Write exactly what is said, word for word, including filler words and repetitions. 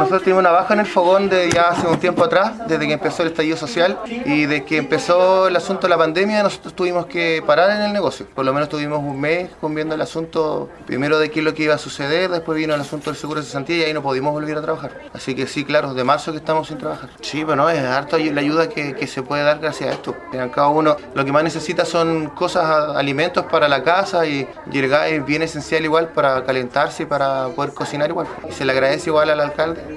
Nosotros tuvimos una baja en el fogón de ya hace un tiempo atrás, desde que empezó el estallido social y desde que empezó el asunto de la pandemia nosotros tuvimos que parar en el negocio. Por lo menos tuvimos un mes con viendo el asunto, primero de qué es lo que iba a suceder, después vino el asunto del seguro de cesantía y ahí no pudimos volver a trabajar. Así que sí, claro, de marzo que estamos sin trabajar. Sí, bueno, es harto la ayuda que, que se puede dar gracias a esto. Cada uno lo que más necesita son cosas, alimentos para la casa y, y el gas es bien esencial igual para calentarse y para poder cocinar igual. Y se le agradece igual al alcalde